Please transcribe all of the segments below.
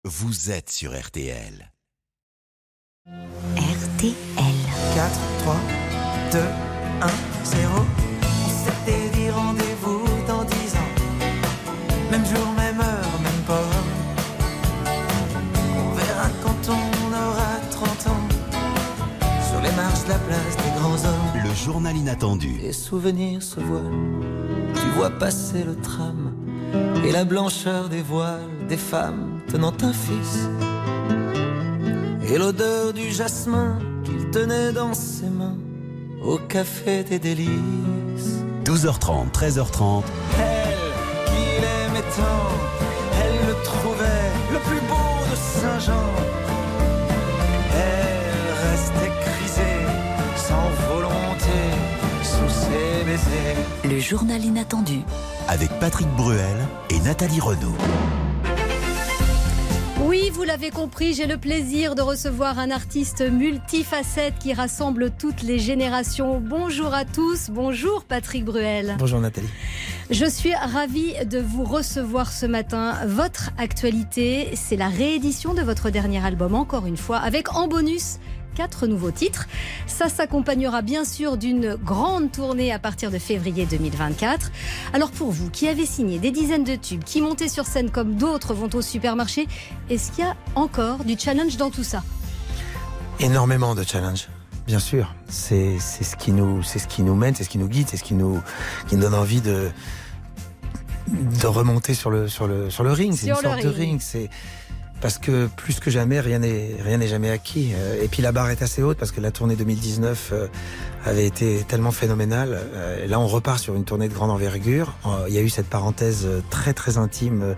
Vous êtes sur RTL. RTL. 4, 3, 2, 1, 0. On s'était dit rendez-vous dans 10 ans. Même jour, même heure, même port. On verra quand on aura 30 ans. Sur les marches de la place des grands hommes. Le journal inattendu. Les souvenirs se voilent. Tu vois passer le tram. Et la blancheur des voiles des femmes tenant un fils. Et l'odeur du jasmin qu'il tenait dans ses mains au café des délices. 12h30, 13h30. Elle, qu'il aimait tant, elle le trouvait le plus beau de Saint-Jean. Elle restait crisée, sans volonté, sous ses baisers. Le journal inattendu. Avec Patrick Bruel et Nathalie Renaud. Oui, vous l'avez compris, j'ai le plaisir de recevoir un artiste multifacette qui rassemble toutes les générations. Bonjour à tous, bonjour Patrick Bruel. Bonjour Nathalie. Je suis ravie de vous recevoir ce matin. Votre actualité, c'est la réédition de votre dernier album, encore une fois, avec en bonus 4 nouveaux titres. Ça s'accompagnera bien sûr d'une grande tournée à partir de février 2024. Alors pour vous, qui avez signé des dizaines de tubes, qui montez sur scène comme d'autres vont au supermarché, est-ce qu'il y a encore du challenge dans tout ça ? Énormément de challenge, bien sûr. C'est ce qui nous mène, c'est ce qui nous guide, c'est ce qui nous donne envie de remonter sur le ring. C'est une sorte de ring. C'est parce que plus que jamais, rien n'est jamais acquis. Et puis la barre est assez haute parce que la tournée 2019 avait été tellement phénoménale. Là, on repart sur une tournée de grande envergure. Il y a eu cette parenthèse très très intime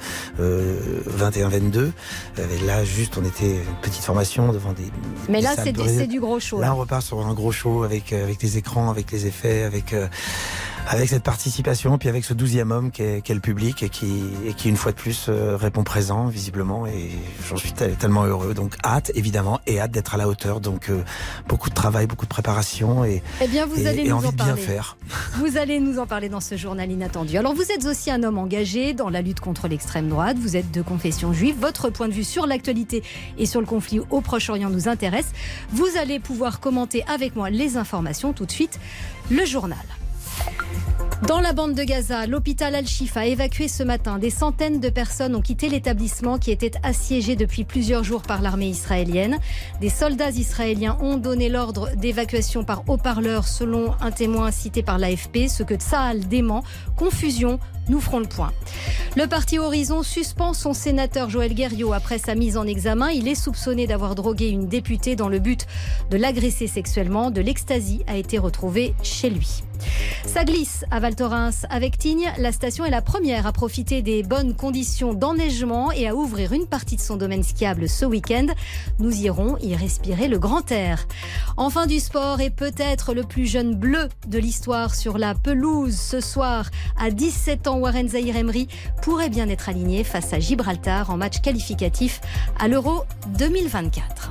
21-22. Là, juste, on était une petite formation devant des. Mais des là, salles c'est du gros show. Là, on repart sur un gros show avec les écrans, avec les effets, avec cette participation, puis avec ce 12e homme qui est le public et qui une fois de plus répond présent visiblement, et j'en suis tellement heureux. Donc hâte évidemment, et hâte d'être à la hauteur. Donc beaucoup de travail, beaucoup de préparation et vous allez nous envie en de bien parler. faire. Vous allez nous en parler dans ce journal inattendu. Alors vous êtes aussi un homme engagé dans la lutte contre l'extrême droite. Vous êtes de confession juive. Votre point de vue sur l'actualité et sur le conflit au Proche-Orient nous intéresse. Vous allez pouvoir commenter avec moi les informations. Tout de suite, le journal. Dans la bande de Gaza, l'hôpital Al-Shifa a évacué ce matin. Des centaines de personnes ont quitté l'établissement qui était assiégé depuis plusieurs jours par l'armée israélienne. Des soldats israéliens ont donné l'ordre d'évacuation par haut-parleur selon un témoin cité par l'AFP, ce que Tsahal dément. Confusion, nous ferons le point. Le parti Horizon suspend son sénateur Joël Guerriau après sa mise en examen. Il est soupçonné d'avoir drogué une députée dans le but de l'agresser sexuellement. De l'ecstasy a été retrouvée chez lui. Ça glisse à Val Thorens avec Tignes. La station est la première à profiter des bonnes conditions d'enneigement et à ouvrir une partie de son domaine skiable ce week-end. Nous irons y respirer le grand air. Enfin du sport, et peut-être le plus jeune bleu de l'histoire sur la pelouse ce soir. À 17 ans, Warren Zaïre-Emery pourrait bien être aligné face à Gibraltar en match qualificatif à l'Euro 2024.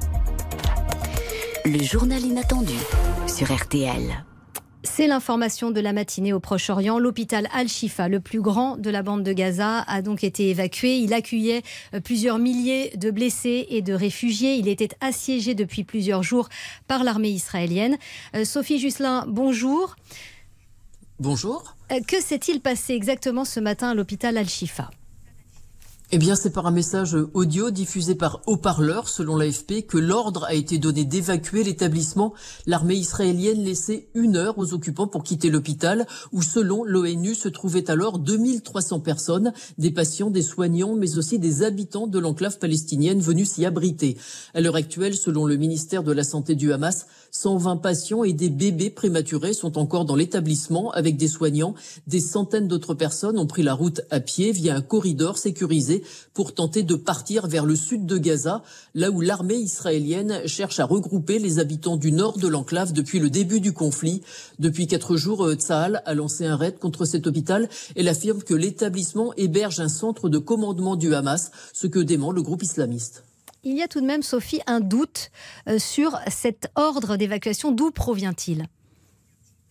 Le journal inattendu sur RTL. C'est l'information de la matinée au Proche-Orient. L'hôpital Al-Shifa, le plus grand de la bande de Gaza, a donc été évacué. Il accueillait plusieurs milliers de blessés et de réfugiés. Il était assiégé depuis plusieurs jours par l'armée israélienne. Sophie Jusselin, bonjour. Bonjour. Que s'est-il passé exactement ce matin à l'hôpital Al-Shifa ? Eh bien, c'est par un message audio diffusé par haut-parleur, selon l'AFP, que l'ordre a été donné d'évacuer l'établissement. L'armée israélienne laissait 1 heure aux occupants pour quitter l'hôpital, où, selon l'ONU, se trouvaient alors 2300 personnes, des patients, des soignants, mais aussi des habitants de l'enclave palestinienne venus s'y abriter. À l'heure actuelle, selon le ministère de la Santé du Hamas, 120 patients et des bébés prématurés sont encore dans l'établissement avec des soignants. Des centaines d'autres personnes ont pris la route à pied via un corridor sécurisé pour tenter de partir vers le sud de Gaza, là où l'armée israélienne cherche à regrouper les habitants du nord de l'enclave depuis le début du conflit. Depuis 4 jours, Tsahal a lancé un raid contre cet hôpital. Elle affirme que l'établissement héberge un centre de commandement du Hamas, ce que dément le groupe islamiste. Il y a tout de même, Sophie, un doute sur cet ordre d'évacuation. D'où provient-il ?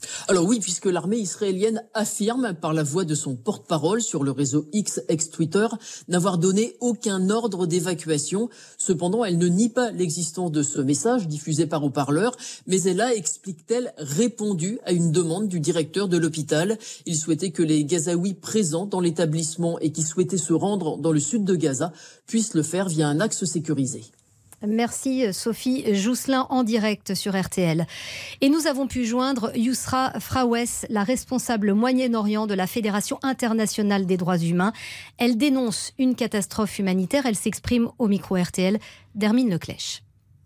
Alors oui, puisque l'armée israélienne affirme par la voix de son porte-parole sur le réseau X ex-Twitter n'avoir donné aucun ordre d'évacuation. Cependant, elle ne nie pas l'existence de ce message diffusé par haut-parleur, mais elle a, explique-t-elle, répondu à une demande du directeur de l'hôpital. Il souhaitait que les Gazaouis présents dans l'établissement et qui souhaitaient se rendre dans le sud de Gaza puissent le faire via un axe sécurisé. Merci Sophie Jousselin en direct sur RTL. Et nous avons pu joindre Yousra Frawes, la responsable Moyen-Orient de la Fédération internationale des droits humains. Elle dénonce une catastrophe humanitaire. Elle s'exprime au micro RTL d'Hermine Leclèche.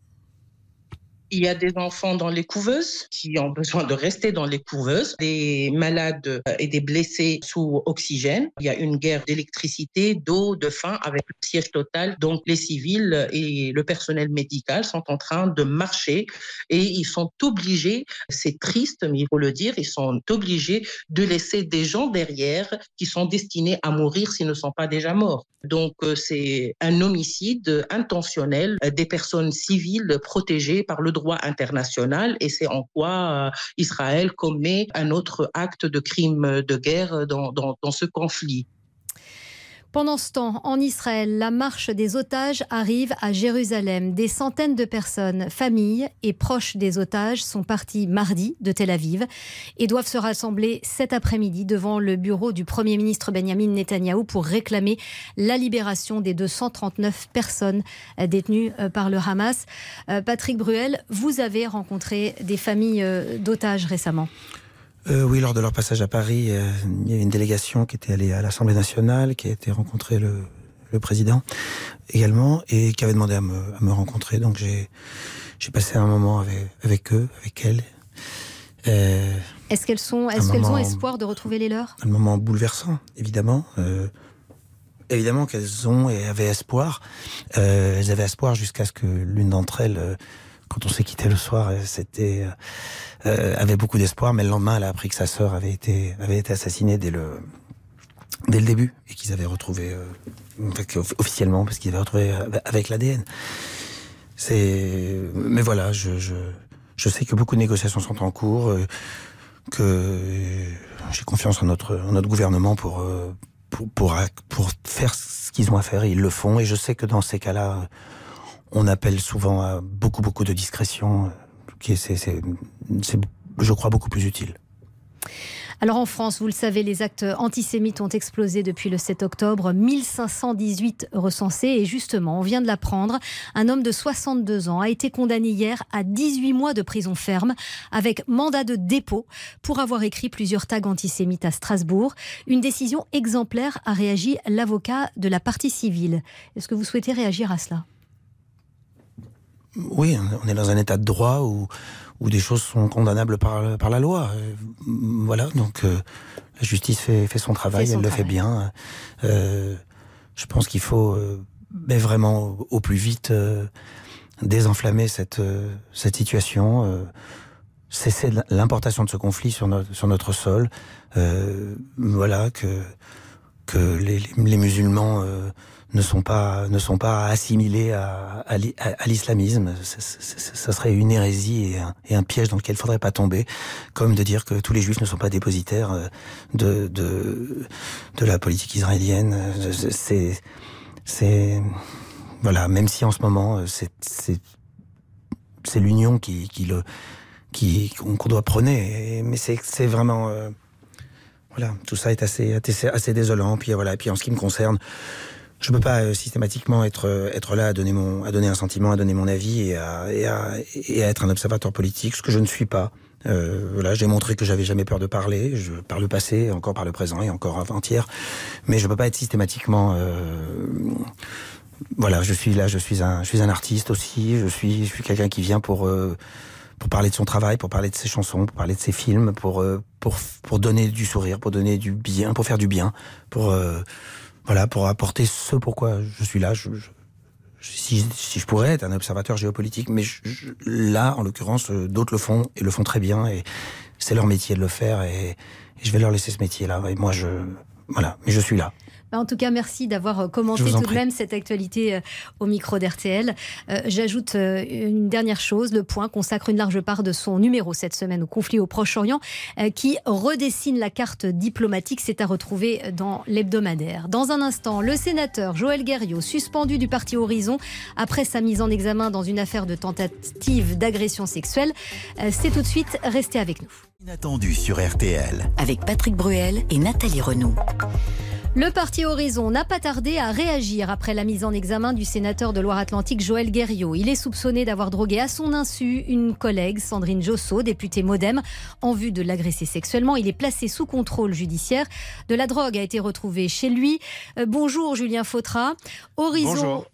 Il y a des enfants dans les couveuses qui ont besoin de rester dans les couveuses, des malades et des blessés sous oxygène. Il y a une guerre d'électricité, d'eau, de faim avec le siège total. Donc les civils et le personnel médical sont en train de marcher et ils sont obligés, c'est triste mais il faut le dire, ils sont obligés de laisser des gens derrière qui sont destinés à mourir s'ils ne sont pas déjà morts. Donc c'est un homicide intentionnel des personnes civiles protégées par le droit international et c'est en quoi Israël commet un autre acte de crime de guerre dans ce conflit. Pendant ce temps, en Israël, la marche des otages arrive à Jérusalem. Des centaines de personnes, familles et proches des otages sont partis mardi de Tel Aviv et doivent se rassembler cet après-midi devant le bureau du Premier ministre Benjamin Netanyahou pour réclamer la libération des 239 personnes détenues par le Hamas. Patrick Bruel, vous avez rencontré des familles d'otages récemment. Oui, lors de leur passage à Paris, il y avait une délégation qui était allée à l'Assemblée nationale, qui a été rencontrer le président également, et qui avait demandé à me rencontrer. Donc j'ai passé un moment avec eux, avec elles. Est-ce qu'elles ont espoir de retrouver les leurs ? Un moment bouleversant, évidemment. Évidemment qu'elles ont et avaient espoir. Elles avaient espoir jusqu'à ce que l'une d'entre elles... Quand on s'est quitté le soir, avait beaucoup d'espoir, mais le lendemain, elle a appris que sa sœur avait été assassinée dès le début et qu'ils avaient retrouvé officiellement, parce qu'ils avaient retrouvé avec l'ADN. Mais voilà, je sais que beaucoup de négociations sont en cours, que j'ai confiance en notre gouvernement pour faire ce qu'ils ont à faire, et ils le font. Et je sais que dans ces cas-là, on appelle souvent à beaucoup de discrétion, qui c'est, je crois, beaucoup plus utile. Alors en France, vous le savez, les actes antisémites ont explosé depuis le 7 octobre, 1518 recensés. Et justement, on vient de l'apprendre, un homme de 62 ans a été condamné hier à 18 mois de prison ferme avec mandat de dépôt pour avoir écrit plusieurs tags antisémites à Strasbourg. Une décision exemplaire, a réagi l'avocat de la partie civile. Est-ce que vous souhaitez réagir à cela ? Oui, on est dans un état de droit où des choses sont condamnables par la loi. Voilà, donc la justice fait son travail, elle le fait bien. Je pense qu'il faut vraiment au plus vite désenflammer cette situation, cesser l'importation de ce conflit sur notre sol. Voilà, que les musulmans ne sont pas assimilés à l'islamisme. Ça serait une hérésie et un piège dans lequel il ne faudrait pas tomber, comme de dire que tous les juifs ne sont pas dépositaires de la politique israélienne. Voilà, même si en ce moment c'est l'union qu'on doit prôner, mais c'est vraiment voilà, tout ça est assez désolant. Puis voilà, et puis en ce qui me concerne, je peux pas systématiquement être là à donner un sentiment, à donner mon avis et à être un observateur politique, ce que je ne suis pas. Voilà, j'ai montré que j'avais jamais peur de parler, par le passé, encore par le présent et encore avant-hier, mais je peux pas être systématiquement. Voilà, je suis un artiste aussi. Je suis quelqu'un qui vient pour parler de son travail, pour parler de ses chansons, pour parler de ses films, pour donner du sourire, pour donner du bien, pour faire du bien, pour apporter ce pourquoi je suis là. Si je pourrais être un observateur géopolitique, mais là, en l'occurrence, d'autres le font, et le font très bien, et c'est leur métier de le faire, et je vais leur laisser ce métier-là. Et moi, Voilà, mais je suis là. En tout cas, merci d'avoir commenté tout de même cette actualité au micro d'RTL. J'ajoute une dernière chose. Le Point consacre une large part de son numéro cette semaine au conflit au Proche-Orient qui redessine la carte diplomatique. C'est à retrouver dans l'hebdomadaire. Dans un instant, le sénateur Joël Guerriau, suspendu du parti Horizon après sa mise en examen dans une affaire de tentative d'agression sexuelle. C'est tout de suite. Restez avec nous. Inattendu sur RTL. Avec Patrick Bruel et Nathalie Renaud. Le parti Horizon n'a pas tardé à réagir après la mise en examen du sénateur de Loire-Atlantique Joël Guerriau. Il est soupçonné d'avoir drogué à son insu une collègue, Sandrine Josso, députée MoDem, en vue de l'agresser sexuellement. Il est placé sous contrôle judiciaire. De la drogue a été retrouvée chez lui. Bonjour Julien Fautra. Horizon,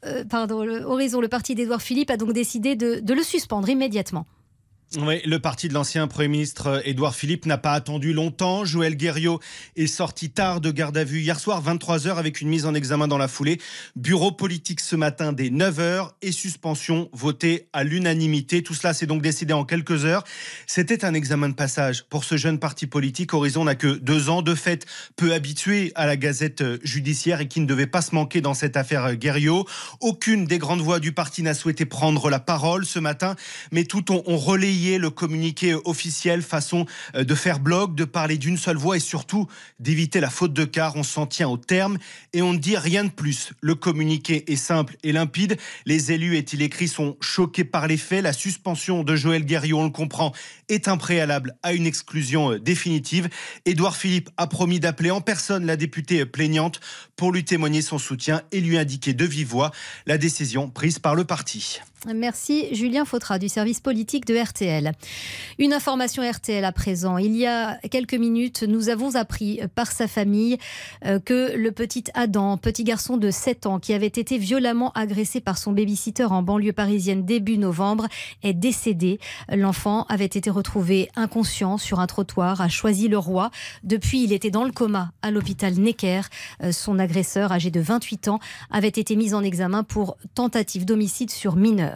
le parti d'Édouard Philippe a donc décidé de le suspendre immédiatement. Oui, le parti de l'ancien Premier ministre Édouard Philippe n'a pas attendu longtemps. Joël Guerriau est sorti tard de garde à vue hier soir, 23h, avec une mise en examen dans la foulée. Bureau politique ce matin dès 9h et suspension votée à l'unanimité. Tout cela s'est donc décidé en quelques heures. C'était un examen de passage pour ce jeune parti politique. Horizon n'a que 2 ans, de fait peu habitué à la gazette judiciaire et qui ne devait pas se manquer dans cette affaire Guerriau. Aucune des grandes voix du parti n'a souhaité prendre la parole ce matin, mais tout ont relayé le communiqué officiel, façon de faire bloc, de parler d'une seule voix et surtout d'éviter la faute de quart. On s'en tient au terme et on ne dit rien de plus. Le communiqué est simple et limpide. Les élus, est-il écrit, sont choqués par les faits. La suspension de Joël Guerriau, on le comprend, est un préalable à une exclusion définitive. Édouard Philippe a promis d'appeler en personne la députée plaignante pour lui témoigner son soutien et lui indiquer de vive voix la décision prise par le parti. Merci Julien Fautra du service politique de RTL. Une information RTL à présent. Il y a quelques minutes, nous avons appris par sa famille que le petit Adam, petit garçon de 7 ans qui avait été violemment agressé par son baby-sitter en banlieue parisienne début novembre, est décédé. L'enfant avait été retrouvé inconscient sur un trottoir à Choisy-le-Roi. Depuis, il était dans le coma à l'hôpital Necker. Son agresseur, âgé de 28 ans, avait été mis en examen pour tentative d'homicide sur mineur.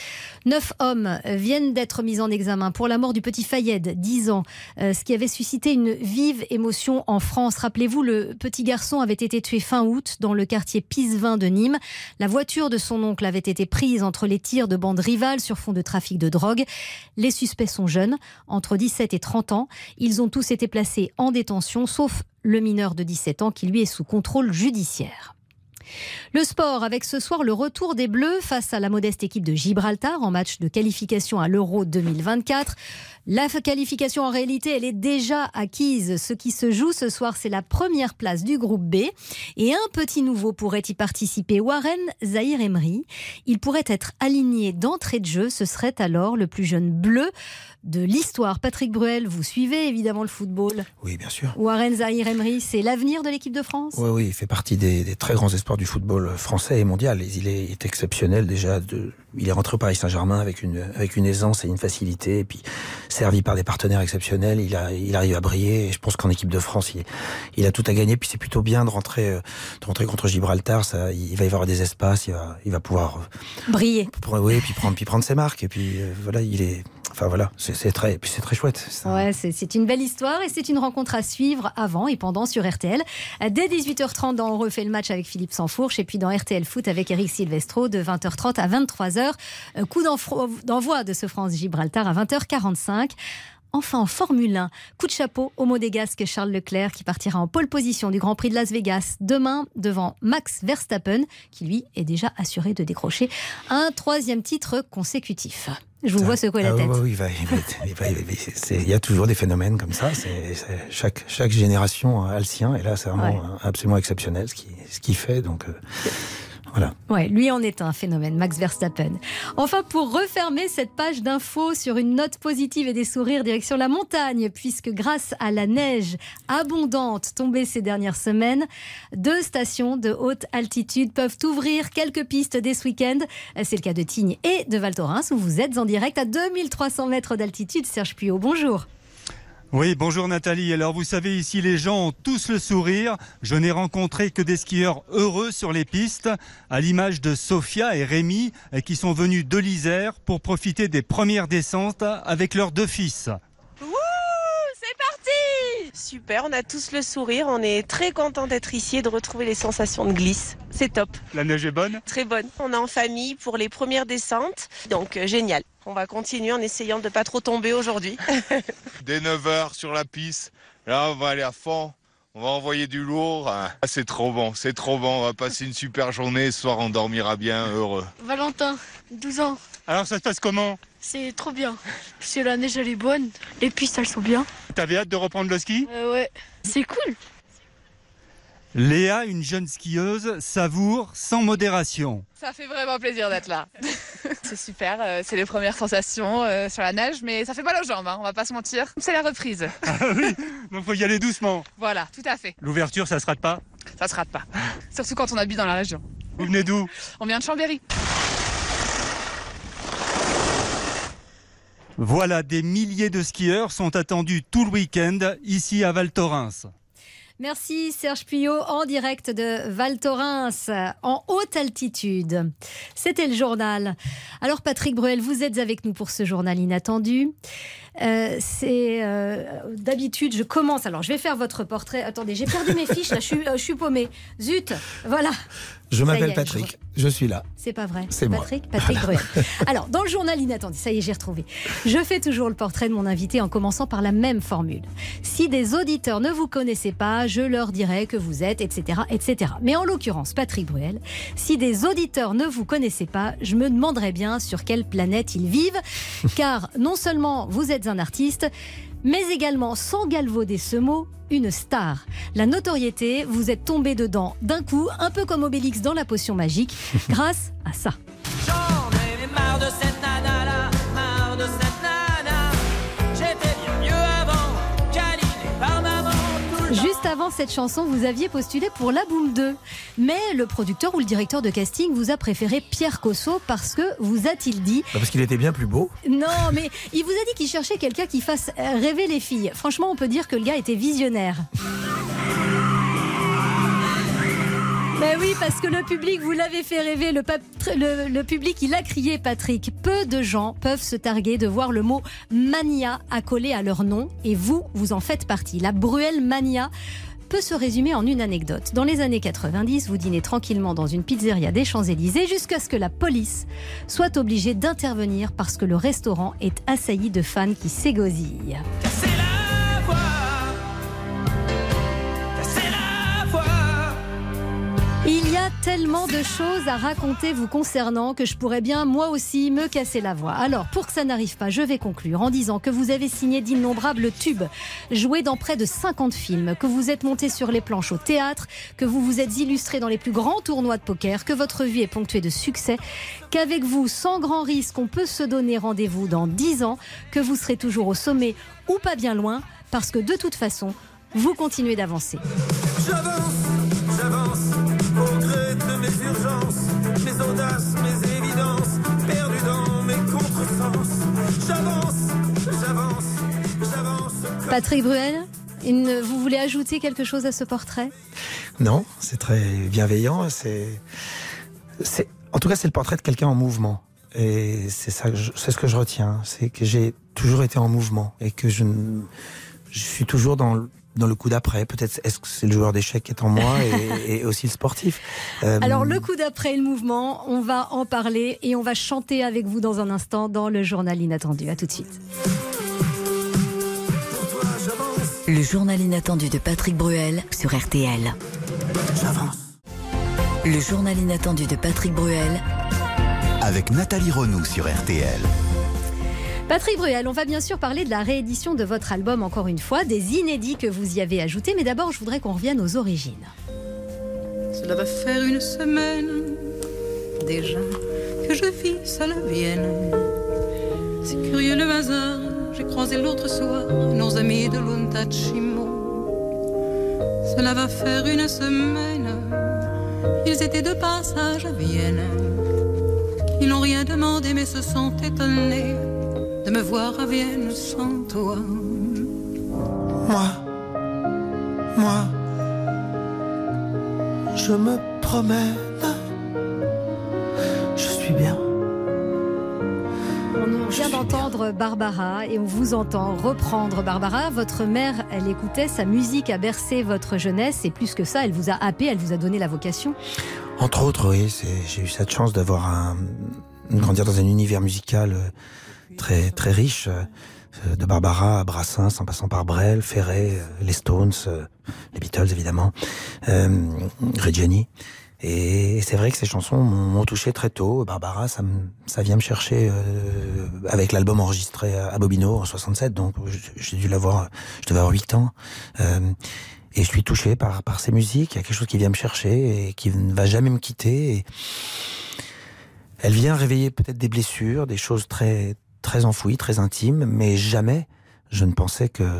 9 hommes viennent d'être mis en examen pour la mort du petit Fayed, 10 ans, ce qui avait suscité une vive émotion en France. Rappelez-vous, le petit garçon avait été tué fin août dans le quartier Pisevin de Nîmes. La voiture de son oncle avait été prise entre les tirs de bandes rivales sur fond de trafic de drogue. Les suspects sont jeunes, entre 17 et 30 ans. Ils ont tous été placés en détention, sauf le mineur de 17 ans qui lui est sous contrôle judiciaire. Le sport avec ce soir le retour des Bleus face à la modeste équipe de Gibraltar en match de qualification à l'Euro 2024. La qualification en réalité elle est déjà acquise. Ce qui se joue ce soir c'est la première place du groupe B et un petit nouveau pourrait y participer, Warren Zaïre-Emery. Il pourrait être aligné d'entrée de jeu, ce serait alors le plus jeune bleu de l'histoire. Patrick Bruel, vous suivez évidemment le football. Oui, bien sûr. Warren Zaïre-Emery, c'est l'avenir de l'équipe de France ? Oui, il fait partie des très grands espoirs du football français et mondial. Il est exceptionnel déjà. Il est rentré au Paris Saint-Germain avec une aisance et une facilité, et puis servi par des partenaires exceptionnels. Il arrive à briller et je pense qu'en équipe de France, il a tout à gagner. Puis c'est plutôt bien de rentrer contre Gibraltar. Il va y avoir des espaces, il va pouvoir briller. Oui, puis prendre ses marques. Et puis voilà, c'est très chouette. Ouais, c'est une belle histoire et c'est une rencontre à suivre avant et pendant sur RTL. Dès 18h30, on refait le match avec Philippe Sansfourche et puis dans RTL Foot avec Eric Silvestro de 20h30 à 23h. Coup d'envoi de ce France-Gibraltar à 20h45. Enfin, en Formule 1, coup de chapeau au monégasque Charles Leclerc qui partira en pole position du Grand Prix de Las Vegas demain devant Max Verstappen qui lui est déjà assuré de décrocher un 3e titre consécutif. Je vous vois secouer la tête. Oui, il y a toujours des phénomènes comme ça. Chaque génération a le sien et là c'est vraiment absolument exceptionnel ce qu'il fait. Donc voilà. Ouais, lui en est un phénomène, Max Verstappen. Enfin, pour refermer cette page d'infos sur une note positive et des sourires, direction la montagne, puisque grâce à la neige abondante tombée ces dernières semaines, 2 stations de haute altitude peuvent ouvrir quelques pistes dès ce week-end. C'est le cas de Tignes et de Val Thorens, où vous êtes en direct à 2300 mètres d'altitude. Serge Puyot, bonjour. Oui, bonjour Nathalie. Alors vous savez, ici les gens ont tous le sourire. Je n'ai rencontré que des skieurs heureux sur les pistes, à l'image de Sophia et Rémi, qui sont venus de l'Isère pour profiter des premières descentes avec leurs 2 fils. Wouh, c'est parti! Super, on a tous le sourire, on est très contents d'être ici et de retrouver les sensations de glisse. C'est top. La neige est bonne ? Très bonne. On est en famille pour les premières descentes, donc génial. On va continuer en essayant de pas trop tomber aujourd'hui. Dès 9h sur la piste, là on va aller à fond. On va envoyer du lourd. Ah, c'est trop bon. On va passer une super journée. Ce soir, on dormira bien, heureux. Valentin, 12 ans. Alors, ça se passe comment ? C'est trop bien. Parce que la neige, elle est bonne. Les pistes, elles sont bien. T'avais hâte de reprendre le ski ? Ouais. C'est cool. Léa, une jeune skieuse, savoure sans modération. Ça fait vraiment plaisir d'être là. C'est super, c'est les premières sensations sur la neige, mais ça fait mal aux jambes, hein, on va pas se mentir. C'est la reprise. Ah oui, donc faut y aller doucement. Voilà, tout à fait. L'ouverture, ça se rate pas ? Ça se rate pas, surtout quand on habite dans la région. Vous venez d'où ? On vient de Chambéry. Voilà, des milliers de skieurs sont attendus tout le week-end ici à Val Thorens. Merci Serge Puyot en direct de Val Thorens, en haute altitude. C'était le journal. Alors Patrick Bruel, vous êtes avec nous pour ce journal inattendu. D'habitude, je commence. Alors, je vais faire votre portrait. Attendez, j'ai perdu mes fiches, là, je suis paumée. Zut, voilà. Je m'appelle Patrick, je suis là. C'est pas vrai. C'est Patrick Bruel. Alors, dans le journal inattendu, ça y est, j'ai retrouvé. Je fais toujours le portrait de mon invité en commençant par la même formule. Si des auditeurs ne vous connaissaient pas, je leur dirais que vous êtes, etc., etc. Mais en l'occurrence, Patrick Bruel, si des auditeurs ne vous connaissaient pas, je me demanderais bien sur quelle planète ils vivent, car non seulement vous êtes un artiste, mais également, sans galvauder ce mot, une star. La notoriété, vous êtes tombé dedans d'un coup, un peu comme Obélix dans la potion magique, grâce à ça. J'en ai marre de cette nana là, marre de cette nana. J'étais bien mieux avant, câliné par maman. Juste avant cette chanson, vous aviez postulé pour La Boum 2. Mais le producteur ou le directeur de casting vous a préféré Pierre Cosso parce que, vous a-t-il dit... Parce qu'il était bien plus beau. Non, mais il vous a dit qu'il cherchait quelqu'un qui fasse rêver les filles. Franchement, on peut dire que le gars était visionnaire. Ben oui, parce que le public, vous l'avez fait rêver. Le public, il a crié, Patrick. Peu de gens peuvent se targuer de voir le mot mania accolé à leur nom. Et vous en faites partie. La Bruel Mania peut se résumer en une anecdote. Dans les années 90, vous dînez tranquillement dans une pizzeria des Champs-Élysées jusqu'à ce que la police soit obligée d'intervenir parce que le restaurant est assailli de fans qui s'égosillent. Casser la voix, casser la voix. Il y a tellement de choses à raconter vous concernant que je pourrais bien moi aussi me casser la voix. Alors pour que ça n'arrive pas, je vais conclure en disant que vous avez signé d'innombrables tubes, joué dans près de 50 films, que vous êtes monté sur les planches au théâtre, que vous vous êtes illustré dans les plus grands tournois de poker, que votre vie est ponctuée de succès, qu'avec vous, sans grand risque, on peut se donner rendez-vous dans 10 ans, que vous serez toujours au sommet ou pas bien loin, parce que de toute façon, vous continuez d'avancer. J'avance, au gré de mes urgences, mes audaces, mes évidences, perdu dans mes contresens. J'avance. Patrick Bruel, vous voulez ajouter quelque chose à ce portrait ? Non, c'est très bienveillant. En tout cas, c'est le portrait de quelqu'un en mouvement. Et c'est ce que je retiens. C'est que j'ai toujours été en mouvement et que je suis toujours dans le coup d'après. Peut-être est-ce que c'est le joueur d'échecs qui est en moi et aussi le sportif. Alors le coup d'après et le mouvement, on va en parler et on va chanter avec vous dans un instant dans le journal inattendu. À tout de suite. Le journal inattendu de Patrick Bruel sur RTL. J'avance. Le journal inattendu de Patrick Bruel avec Nathalie Renou sur RTL. Patrick Bruel, on va bien sûr parler de la réédition de votre album encore une fois, des inédits que vous y avez ajoutés, mais d'abord je voudrais qu'on revienne aux origines. Cela va faire une semaine déjà que je vis à la Vienne. C'est curieux le hasard, j'ai croisé l'autre soir nos amis de l'Untachimo. Cela va faire une semaine, ils étaient de passage à Vienne. Ils n'ont rien demandé mais se sont étonnés de me voir à Vienne sans toi. Moi, je me promène, je suis bien. vient d'entendre Barbara et on vous entend reprendre Barbara. Votre mère, elle écoutait, sa musique a bercé votre jeunesse et plus que ça, elle vous a happé, elle vous a donné la vocation. Entre autres, oui, j'ai eu cette chance de grandir dans un univers musical très, très riche, de Barbara à Brassens, en passant par Brel, Ferré, les Stones, les Beatles évidemment, Reggiani. Et c'est vrai que ces chansons m'ont touché très tôt. Barbara, ça vient me chercher avec l'album enregistré à Bobino en 67, donc j'ai dû l'avoir, je devais avoir 8 ans. Et je suis touché par ces musiques. Il y a quelque chose qui vient me chercher et qui ne va jamais me quitter. Et elle vient réveiller peut-être des blessures, des choses très, très enfouies, très intimes, mais jamais je ne pensais que...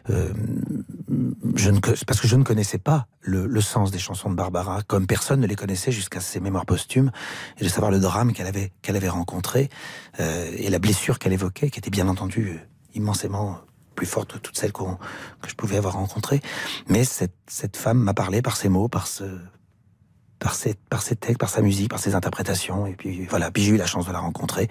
parce que je ne connaissais pas le sens des chansons de Barbara, comme personne ne les connaissait jusqu'à ses mémoires posthumes, et de savoir le drame qu'elle avait rencontré, et la blessure qu'elle évoquait, qui était bien entendu immensément plus forte que toutes celles que je pouvais avoir rencontrées. Mais cette femme m'a parlé par ses mots, par ses textes, par sa musique, par ses interprétations, et puis voilà, puis j'ai eu la chance de la rencontrer,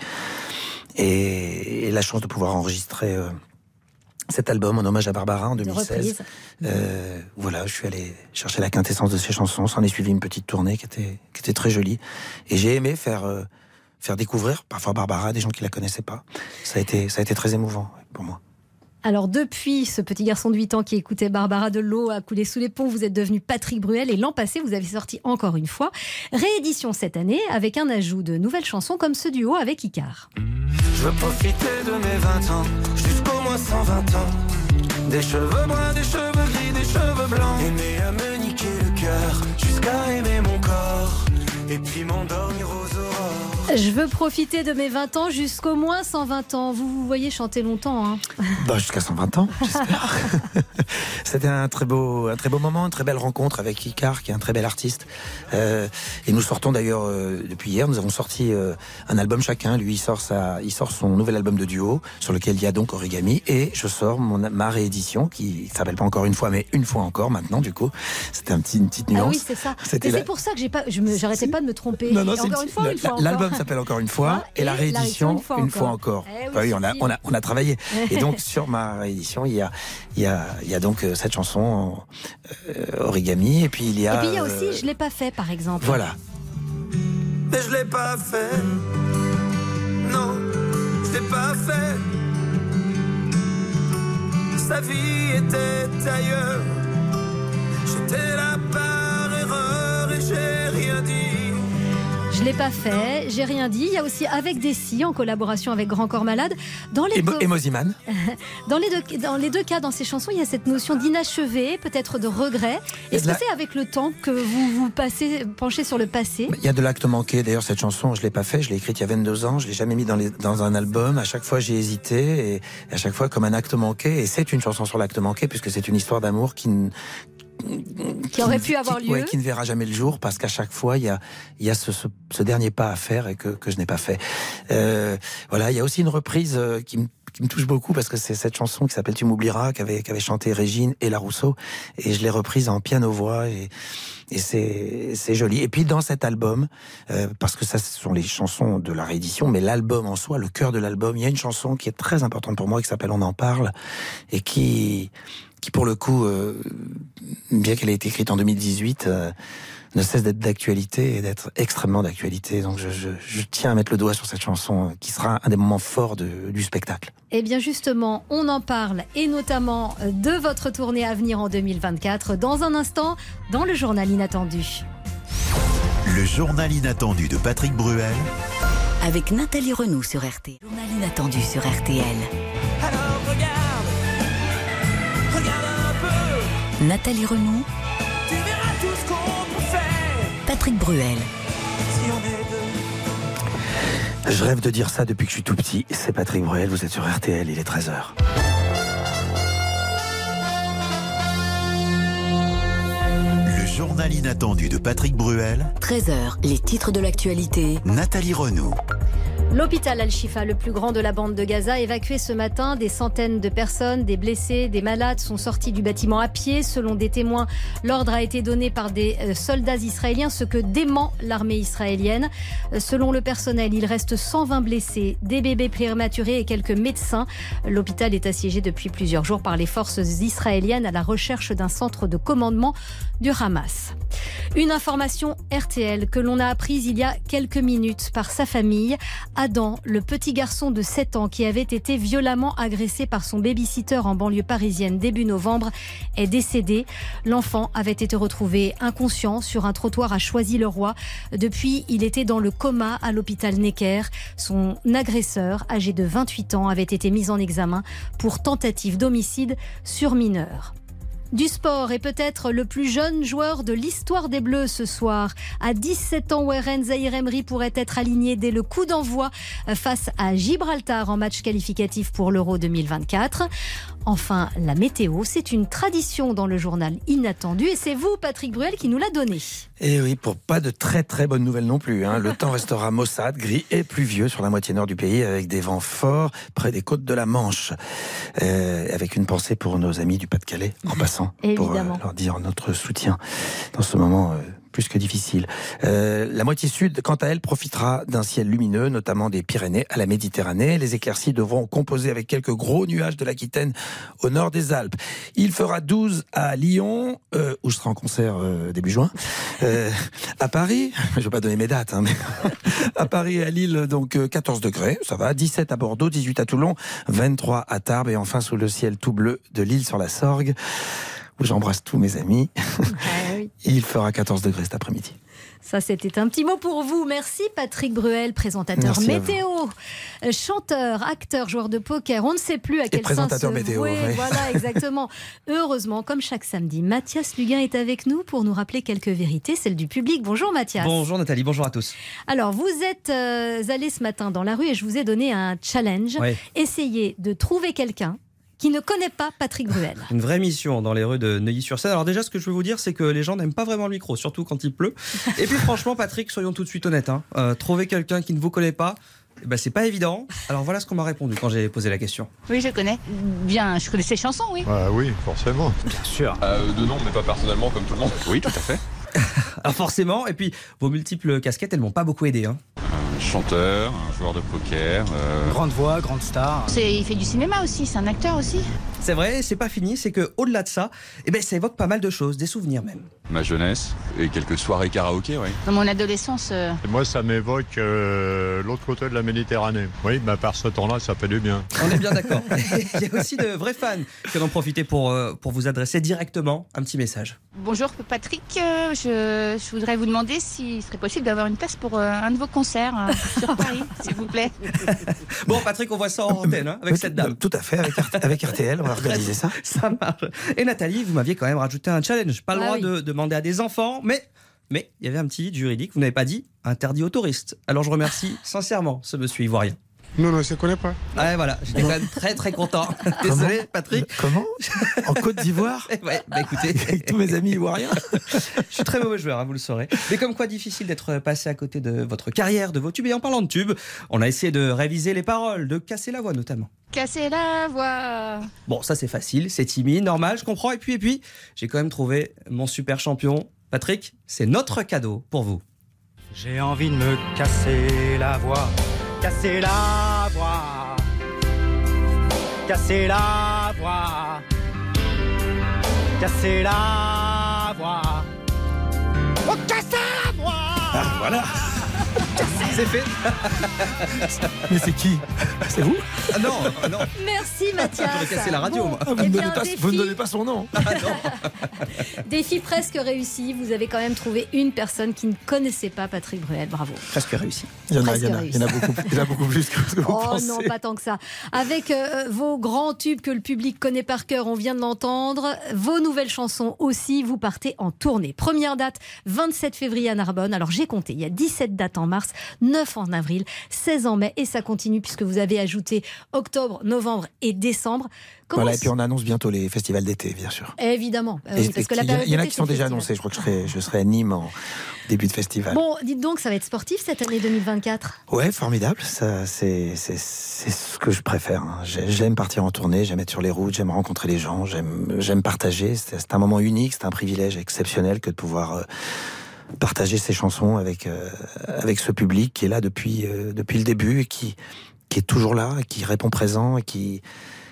et la chance de pouvoir enregistrer... cet album en hommage à Barbara en 2016. Voilà, je suis allé chercher la quintessence de ces chansons. S'en est suivi une petite tournée qui était très jolie. Et j'ai aimé faire découvrir parfois Barbara à des gens qui la connaissaient pas. Ça a été très émouvant pour moi. Alors depuis ce petit garçon de 8 ans qui écoutait Barbara, de l'eau a coulé sous les ponts, vous êtes devenu Patrick Bruel et l'an passé vous avez sorti encore une fois réédition cette année avec un ajout de nouvelles chansons comme ce duo avec Icare. Je veux profiter de mes 20 ans jusqu'au moins 120 ans. Des cheveux bruns, des cheveux gris, des cheveux blancs. Aimer à me niquer le cœur jusqu'à aimer mon corps et puis m'endormir aux aurores. Je veux profiter de mes 20 ans jusqu'au moins 120 ans. Vous voyez chanter longtemps, hein. Jusqu'à 120 ans, j'espère. C'était un très beau moment, une très belle rencontre avec Icare, qui est un très bel artiste. Et nous sortons d'ailleurs, depuis hier, nous avons sorti un album chacun. Lui, il sort son nouvel album de duo, sur lequel il y a donc Origami. Et je sors ma réédition, qui ne s'appelle pas Encore une fois, mais Une fois encore maintenant, du coup. C'était une petite nuance. Ah oui, c'est ça. C'est pour ça que j'arrêtais pas de me tromper. Non, encore une fois, une fois encore. L'album s'appelle Encore une fois, et la réédition Une fois encore. Oui, on a travaillé. Et donc sur ma réédition, il y a donc cette chanson Origami, et puis il y a aussi Je l'ai pas fait, par exemple. Voilà. Mais je l'ai pas fait. Non, je l'ai pas fait. Sa vie était ailleurs. J'étais là par erreur et j'ai rien dit. Je l'ai pas fait, j'ai rien dit. Il y a aussi Avec des si, en collaboration avec Grand Corps Malade. Et Moziman. Dans les deux cas, dans ces chansons, il y a cette notion d'inachevé, peut-être de regret. Est-ce que c'est avec le temps que vous penchez sur le passé ? Il y a de l'acte manqué. D'ailleurs, cette chanson, je l'ai pas fait. Je l'ai écrite il y a 22 ans. Je l'ai jamais mis dans un album. À chaque fois, j'ai hésité, et à chaque fois comme un acte manqué. Et c'est une chanson sur l'acte manqué, puisque c'est une histoire d'amour qui aurait pu avoir lieu. Ouais, qui ne verra jamais le jour, parce qu'à chaque fois il y a ce dernier pas à faire et que je n'ai pas fait. Voilà, il y a aussi une reprise qui me touche beaucoup, parce que c'est cette chanson qui s'appelle Tu m'oublieras, qu'avait chanté Régine et La Rousseau, et je l'ai reprise en piano-voix, et c'est joli. Et puis dans cet album, parce que ça, ce sont les chansons de la réédition, mais l'album en soi, le cœur de l'album, il y a une chanson qui est très importante pour moi, qui s'appelle On en parle, et qui pour le coup, bien qu'elle ait été écrite en 2018, ne cesse d'être d'actualité et d'être extrêmement d'actualité. Donc je tiens à mettre le doigt sur cette chanson, qui sera un des moments forts du spectacle. Eh bien justement, on en parle, et notamment de votre tournée à venir en 2024, dans un instant, dans le journal inattendu. Le journal inattendu de Patrick Bruel. Avec Nathalie Renaud sur RTL. Journal inattendu sur RTL. Alors regarde un peu. Nathalie Renaud. Tu verras tout ce qu'on peut faire. Patrick Bruel. Si on est deux. Je rêve de dire ça depuis que je suis tout petit. C'est Patrick Bruel, vous êtes sur RTL, il est 13h. Le journal inattendu de Patrick Bruel. 13h, les titres de l'actualité. Nathalie Renaud. L'hôpital Al-Shifa, le plus grand de la bande de Gaza, évacué ce matin. Des centaines de personnes, des blessés, des malades sont sortis du bâtiment à pied. Selon des témoins, l'ordre a été donné par des soldats israéliens, ce que dément l'armée israélienne. Selon le personnel, il reste 120 blessés, des bébés prématurés et quelques médecins. L'hôpital est assiégé depuis plusieurs jours par les forces israéliennes à la recherche d'un centre de commandement du Hamas. Une information RTL que l'on a apprise il y a quelques minutes par sa famille. Adam, le petit garçon de 7 ans qui avait été violemment agressé par son baby-sitter en banlieue parisienne début novembre, est décédé. L'enfant avait été retrouvé inconscient sur un trottoir à Choisy-le-Roi. Depuis, il était dans le coma à l'hôpital Necker. Son agresseur, âgé de 28 ans, avait été mis en examen pour tentative d'homicide sur mineur. Du sport et peut-être le plus jeune joueur de l'histoire des Bleus ce soir. À 17 ans, Weren Zahir Emery pourrait être aligné dès le coup d'envoi face à Gibraltar en match qualificatif pour l'Euro 2024. Enfin, la météo, c'est une tradition dans le journal Inattendu et c'est vous, Patrick Bruel, qui nous l'a donné. Et oui, pour pas de très très bonnes nouvelles non plus. Le temps restera maussade, gris et pluvieux sur la moitié nord du pays avec des vents forts près des côtes de la Manche. Avec une pensée pour nos amis du Pas-de-Calais, en passant, pour leur dire notre soutien dans ce moment plus que difficile. La moitié sud, quant à elle, profitera d'un ciel lumineux, notamment des Pyrénées à la Méditerranée. Les éclaircies devront composer avec quelques gros nuages de l'Aquitaine au nord des Alpes. Il fera 12 à Lyon, où je serai en concert début juin. À Paris, je ne vais pas donner mes dates, mais à Paris et à Lille, donc 14 degrés, ça va. 17 à Bordeaux, 18 à Toulon, 23 à Tarbes et enfin sous le ciel tout bleu de l'île sur la Sorgue, où j'embrasse tous mes amis. Il fera 14 degrés cet après-midi. Ça, c'était un petit mot pour vous. Merci Patrick Bruel, présentateur météo, chanteur, acteur, joueur de poker. On ne sait plus à quel sens se vouer. Voilà, exactement. Heureusement, comme chaque samedi, Mathias Luguin est avec nous pour nous rappeler quelques vérités, celles du public. Bonjour Mathias. Bonjour Nathalie, bonjour à tous. Alors, vous êtes allé ce matin dans la rue et je vous ai donné un challenge. Essayez de trouver quelqu'un qui ne connaît pas Patrick Bruel. Une vraie mission dans les rues de Neuilly-sur-Seine. Alors déjà, ce que je veux vous dire, c'est que les gens n'aiment pas vraiment le micro, surtout quand il pleut. Et puis franchement, Patrick, soyons tout de suite honnêtes. Trouver quelqu'un qui ne vous connaît pas, c'est pas évident. Alors voilà ce qu'on m'a répondu quand j'ai posé la question. Oui, je connais. Bien, je connais ses chansons, oui. Oui, forcément. Bien sûr. De nom, mais pas personnellement, comme tout le monde. Oui, tout à fait. Alors forcément, et puis vos multiples casquettes, elles m'ont pas beaucoup aidé. Un chanteur, un joueur de poker. Grande voix, grande star. Il fait du cinéma aussi, c'est un acteur aussi. C'est vrai, c'est pas fini, c'est que au-delà de ça, ça évoque pas mal de choses, des souvenirs même. Ma jeunesse et quelques soirées karaoké, oui. Dans mon adolescence. Moi, ça m'évoque l'autre côté de la Méditerranée. Oui, par ce temps-là, ça fait du bien. On est bien d'accord. Il y a aussi de vrais fans qui en ont profité pour vous adresser directement un petit message. Bonjour Patrick, je voudrais vous demander s'il serait possible d'avoir une place pour un de vos concerts sur Paris, s'il vous plaît. Bon Patrick, on voit ça en antenne avec cette dame. Tout à fait, avec RTL, on va organiser ça. Ça marche. Et Nathalie, vous m'aviez quand même rajouté un challenge. Pas le droit de demander à des enfants, mais il y avait un petit vide juridique, vous n'avez pas dit interdit aux touristes. Alors je remercie sincèrement ce monsieur ivoirien. Non, je ne connais pas. Ah, voilà, j'étais quand même très très content. Désolé Patrick. Comment ? En Côte d'Ivoire ? Écoutez. Avec tous mes amis ivoiriens. Je suis très mauvais joueur, vous le saurez. Mais comme quoi, difficile d'être passé à côté de votre carrière, de vos tubes. Et en parlant de tubes, on a essayé de réviser les paroles, de casser la voix notamment. Casser la voix. Bon, ça c'est facile, c'est timide, normal, je comprends. Et puis, j'ai quand même trouvé mon super champion. Patrick, c'est notre cadeau pour vous. J'ai envie de me casser la voix. Casser la voix, casser la voix, casser la voix, oh casser la voix. Ah voilà. C'est fait. Mais c'est qui ? C'est vous ? Ah non. Merci Mathias. Je vais casser la radio, moi. Vous ne donnez pas son nom. Ah non. Défi presque réussi. Vous avez quand même trouvé une personne qui ne connaissait pas Patrick Bruel. Bravo. Presque réussi. Il y en a beaucoup plus que ce que vous pensez. Oh non, pas tant que ça. Avec vos grands tubes que le public connaît par cœur, on vient de l'entendre. Vos nouvelles chansons aussi, vous partez en tournée. Première date, 27 février à Narbonne. Alors j'ai compté, il y a 17 dates en mars. mars, 9 en avril, 16 en mai et ça continue puisque vous avez ajouté octobre, novembre et décembre. Voilà, et puis on annonce bientôt les festivals d'été, bien sûr. Évidemment. Parce que il y en a qui sont déjà annoncés. Je crois que je serai à Nîmes en début de festival. Bon, dites donc, ça va être sportif cette année 2024 ? Ouais, formidable. Ça, c'est ce que je préfère. J'aime partir en tournée, j'aime être sur les routes, j'aime rencontrer les gens, j'aime partager. C'est un moment unique, c'est un privilège exceptionnel que de pouvoir partager ces chansons avec ce public qui est là depuis le début et qui est toujours là, qui répond présent et qui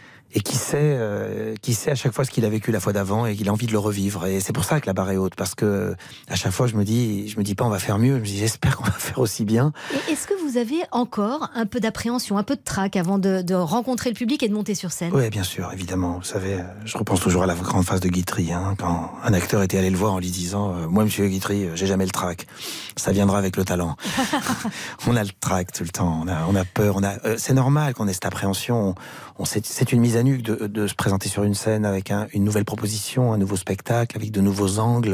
sait à chaque fois ce qu'il a vécu la fois d'avant et qu'il a envie de le revivre. Et c'est pour ça que la barre est haute, parce que à chaque fois je me dis pas on va faire mieux, je me dis j'espère qu'on va faire aussi bien. Et est-ce que vous avez encore un peu d'appréhension, un peu de trac avant de rencontrer le public et de monter sur scène ? Oui, bien sûr, évidemment. Vous savez, je repense toujours à la grande phase de Guitry, quand un acteur était allé le voir en lui disant moi, monsieur Guitry, j'ai jamais le trac. Ça viendra avec le talent. On a le trac tout le temps, on a peur, c'est normal qu'on ait cette appréhension. C'est une mise à nu de se présenter sur une scène avec une nouvelle proposition, un nouveau spectacle, avec de nouveaux angles.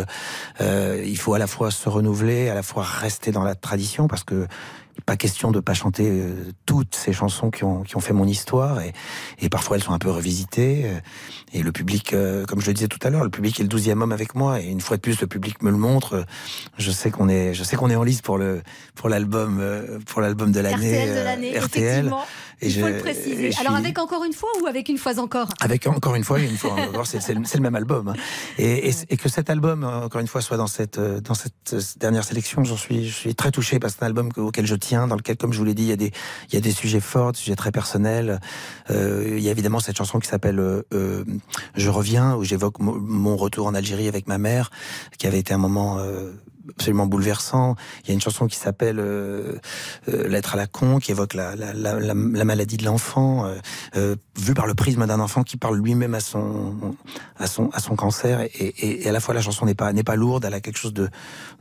Il faut à la fois se renouveler, à la fois rester dans la tradition, parce que pas question de pas chanter toutes ces chansons qui ont fait mon histoire, et parfois elles sont un peu revisitées, et le public, comme je le disais tout à l'heure, le public est le 12e homme avec moi, et une fois de plus le public me le montre. Je sais qu'on est en lice pour l'album de l'année, RTL de l'année, RTL. Effectivement. Il faut le préciser. Alors avec encore une fois ou avec une fois encore ? Avec encore une fois et une fois encore, c'est le même album. Et que cet album, encore une fois, soit dans cette dernière sélection, je suis très touché, parce que c'est un album auquel je tiens, dans lequel, comme je vous l'ai dit, il y a des sujets forts, des sujets très personnels. Il y a évidemment cette chanson qui s'appelle Je reviens, où j'évoque mon retour en Algérie avec ma mère, qui avait été un moment absolument bouleversant. Il y a une chanson qui s'appelle Lettre à la con, qui évoque la maladie de l'enfant, vue par le prisme d'un enfant qui parle lui-même à son cancer, et à la fois la chanson n'est pas lourde, elle a quelque chose de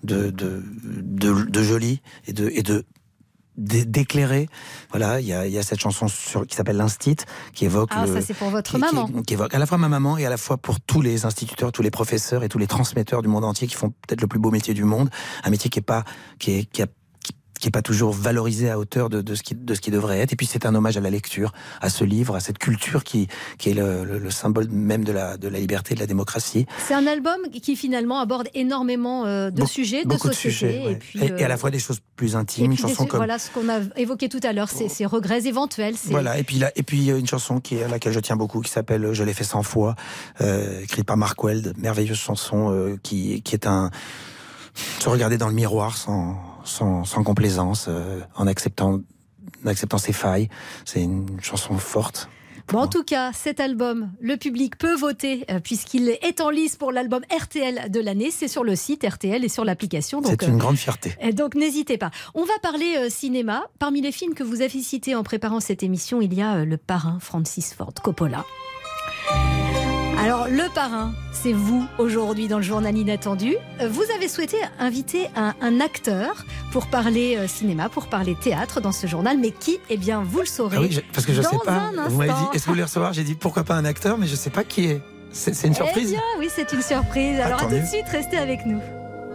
joli et d'éclairé. Voilà, il y a cette chanson qui s'appelle L'Instit, qui évoque ça c'est pour votre maman. Qui évoque à la fois ma maman et à la fois pour tous les instituteurs, tous les professeurs et tous les transmetteurs du monde entier qui font peut-être le plus beau métier du monde, un métier qui est pas toujours valorisé à hauteur de ce qui devrait être. Et puis c'est un hommage à la lecture, à ce livre, à cette culture qui est le symbole même de la liberté, de la démocratie. C'est un album qui finalement aborde énormément de sujets, de société. Sujets, ouais. et à la fois des choses plus intimes, une chanson comme... Voilà ce qu'on a évoqué tout à l'heure, ces regrets éventuels. Voilà, et puis une chanson à laquelle je tiens beaucoup, qui s'appelle Je l'ai fait 100 fois, écrite par Mark Weld, merveilleuse chanson qui est se regarder dans le miroir sans complaisance, en acceptant ses failles. C'est une chanson forte. Bon, en tout cas, cet album, le public peut voter puisqu'il est en lice pour l'album RTL de l'année. C'est sur le site RTL et sur l'application. C'est une grande fierté. Donc n'hésitez pas. On va parler cinéma. Parmi les films que vous avez cités en préparant cette émission, il y a Le Parrain, Francis Ford Coppola. Alors, Le Parrain, c'est vous aujourd'hui dans le journal inattendu. Vous avez souhaité inviter un acteur pour parler cinéma, pour parler théâtre dans ce journal. Mais qui ? Eh bien, vous le saurez. Ah oui, parce que je ne sais pas. Vous m'avez dit, est-ce que vous voulez recevoir ? J'ai dit, pourquoi pas un acteur, mais je ne sais pas qui est. C'est une surprise ? Eh bien, oui, c'est une surprise. Alors, à tout de suite, restez avec nous.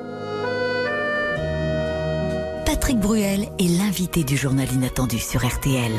Patrick Bruel est l'invité du journal inattendu sur RTL.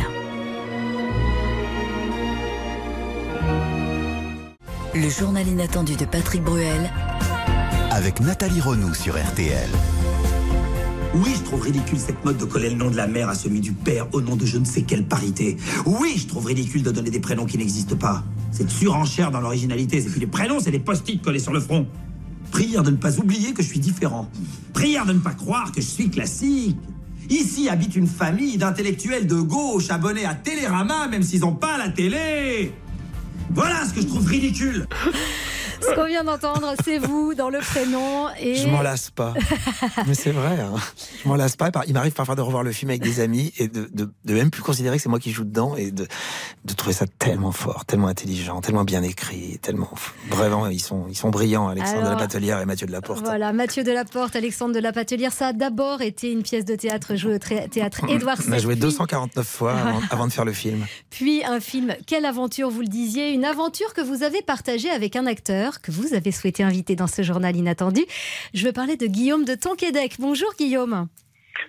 Le journal inattendu de Patrick Bruel avec Nathalie Renaud sur RTL. Oui, je trouve ridicule cette mode de coller le nom de la mère à celui du père au nom de je ne sais quelle parité. Oui, je trouve ridicule de donner des prénoms qui n'existent pas. Cette surenchère dans l'originalité. Et puis les prénoms, c'est des post-it collés sur le front. Prière de ne pas oublier que je suis différent. Prière de ne pas croire que je suis classique. Ici habite une famille d'intellectuels de gauche abonnés à Télérama, même s'ils n'ont pas la télé. Voilà ce que je trouve ridicule. Ce qu'on vient d'entendre, c'est vous dans le prénom. Et... Je m'en lasse pas. Mais c'est vrai, hein. Je m'en lasse pas. Il m'arrive parfois de revoir le film avec des amis et de même plus considérer que c'est moi qui joue dedans et de trouver ça tellement fort, tellement intelligent, tellement bien écrit, tellement... Vraiment, ils sont brillants, Alexandre de la Patelière et Mathieu de la Porte. Voilà, Mathieu de la Porte, Alexandre de la Patelière. Ça a d'abord été une pièce de théâtre jouée au théâtre Édouard VII. On a joué 249 fois avant de faire le film. Puis un film, quelle aventure, vous le disiez, une aventure que vous avez partagée avec un acteur que vous avez souhaité inviter dans ce journal inattendu. Je veux parler de Guillaume de Tonquédec. Bonjour Guillaume.